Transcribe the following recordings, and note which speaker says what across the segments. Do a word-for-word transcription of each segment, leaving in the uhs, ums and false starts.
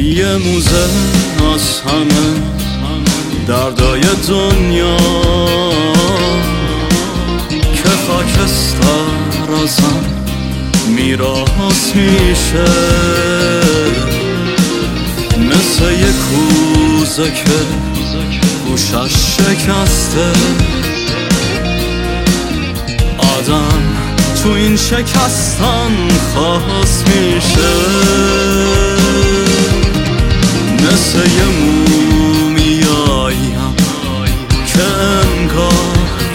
Speaker 1: یه موزه از همه دردای دنیا که خاکستر ازم میراث میشه، مثل یه کوزه که گوشش شکسته. آدم تو این شکستن خاص میشه، مثل یه مومیاییم که انگار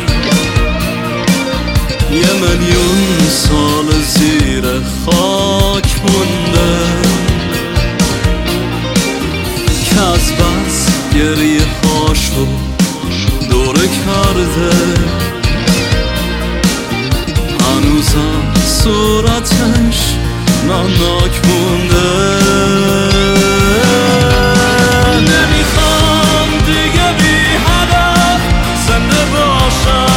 Speaker 1: یه میلیون سال زیر خاک مونده، که از بس گریه هاشو دوره کرده. هنوزم صورتش نمناک مونده. نمیخوام دیگه بی هدف زنده باشم،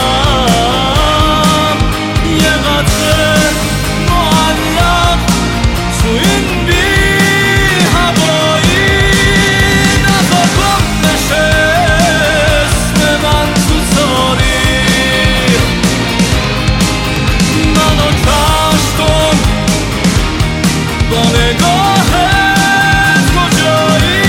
Speaker 1: یه قطره معلق تو این بی هوایی. نذار گم بشه اسم من تو تاریخ، منو کشف کن با نگاهت کجایی.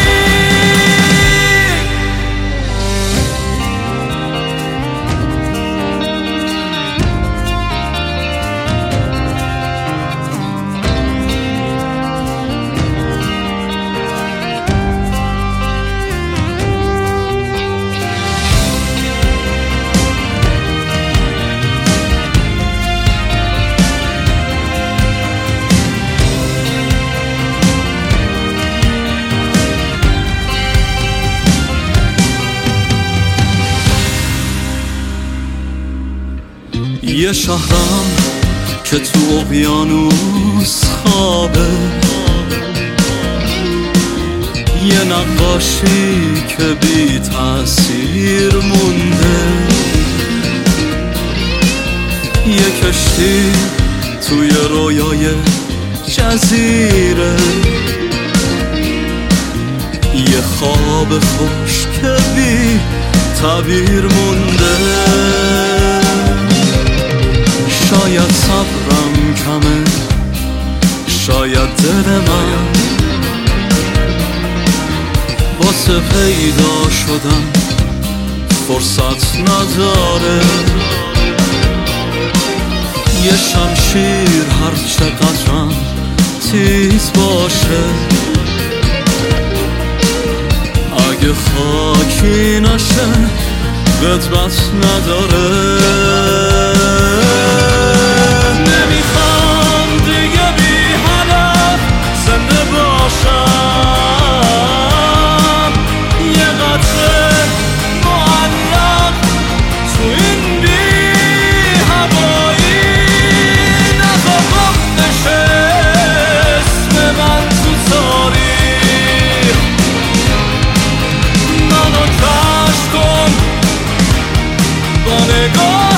Speaker 1: یه شهرم که تو اقیانوس خوابه، یه نقاشی که بی تأثیر مونده، یه کشتی توی رویای جزیره، یه خواب خوش که بی تعبیر مونده. شاید صبرم کمه، شاید دل من واسه پیدا شدن فرصت نداره. یه شمشیر هر چقدرم تیز باشه، اگه خاکی نشه قدمت نداره. نمیخوام دیگه بی هدف زنده باشم، یه قطره معلق تو این بی هوایی. نذار گم بشه اسم من تو تاریخ، منو کشف کن با نگاه